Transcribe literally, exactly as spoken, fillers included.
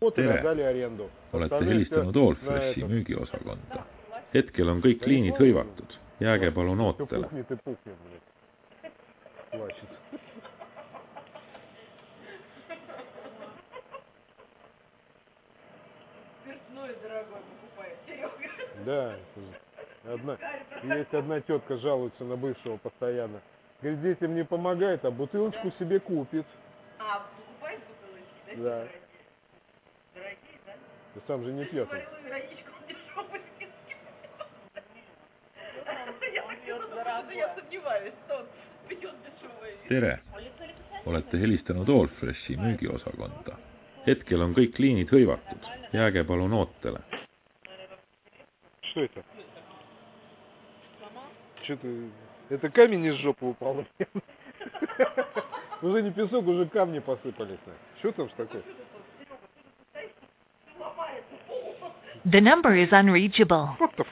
tere! Olete helistanud Allfreshi müügiosakonda. Hetkel on kõik liinid hõivatud. Jääge palun ootele. Да, одна, есть одна тетка жалуется на бывшего постоянно. Говорит, детям не помогает, а бутылочку себе купит. А, покупает бутылочки, да? Да. Дорогие, да? Ты сам же не пьешь. Я сварила раничку дешевую. Я сомневаюсь, что он пьет дешевую. Tere! Olete helistanud Allfreshi müügiosakonda. Hetkel on kõik liinid hõivatud. Jääge palun ootele. Что это? Что-то... Это камень из жопы упал. Уже не песок, уже камни посыпались. Что там ж такое? The number is unreachable. What the